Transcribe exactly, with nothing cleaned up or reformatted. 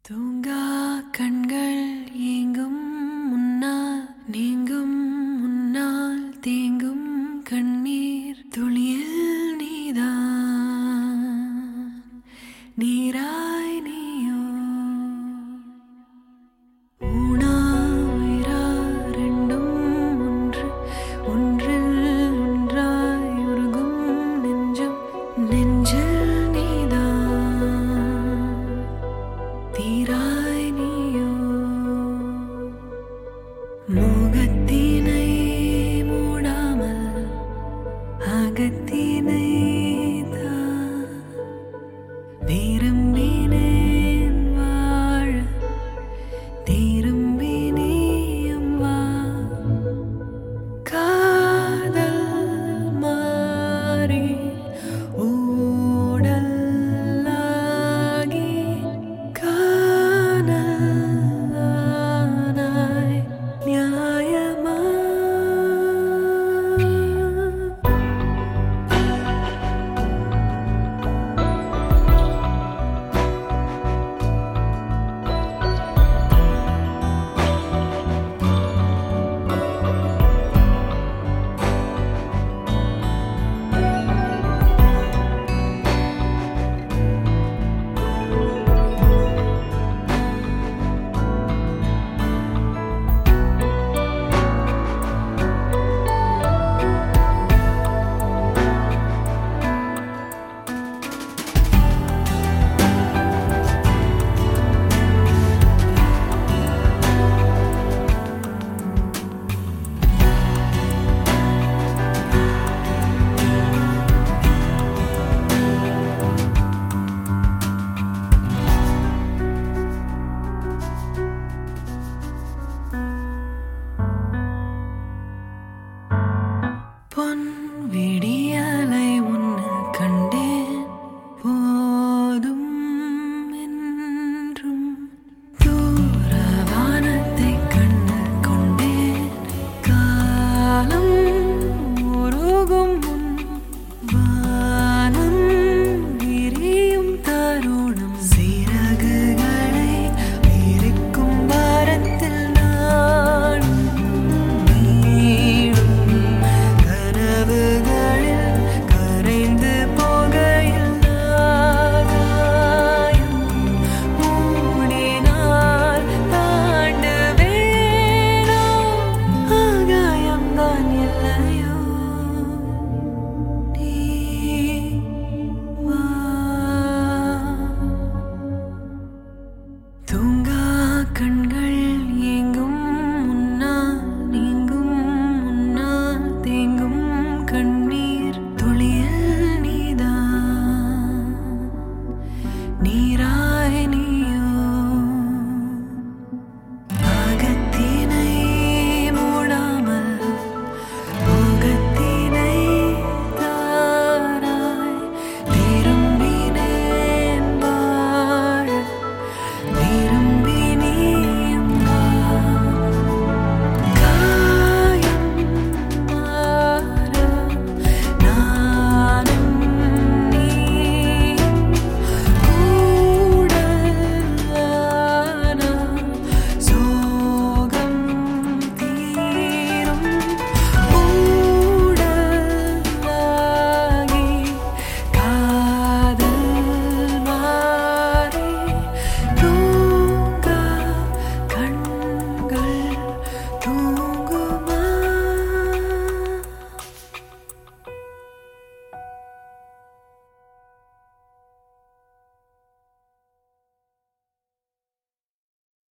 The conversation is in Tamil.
தூங்கா கண்கள் ஏங்கும் முன்னால் நீங்கும் முன்னால் தேங்கும் கண்ணீர் துளியில் நீதான் நீராய் நீயோ ஊனா உயிரா ரெண்டும் ஒன்று ஒன்றில் ஒன்றாய் உருகும் நெஞ்சம் நெஞ்சில் நீதான் தீராய் நீயோ மோகத்தினை மூடாமல் அகத்தினை தான் விரும்பினேன் வாழ திரும்பி நீயும் வா காதல் மாறி ஊடலாகி காணலானாய் நியாயமா பொன் விடியலை உன்னை கண்டேன் போதும் என்றும் தூர வானத்தை கண்டு கொண்டேன் காலம் உருகும் முன் வானம் விரியும் தருணம் சிறகுகளை விரிக்கும் வாரத்தில் நான் நீடும் கனவுகளில் கரைந்து போகையில் ஆகாயம் மூடினால் தாண்டுவேனோ ஆகாயம்தான் இல்லையோ நீ வா தூங்கா கண்கள்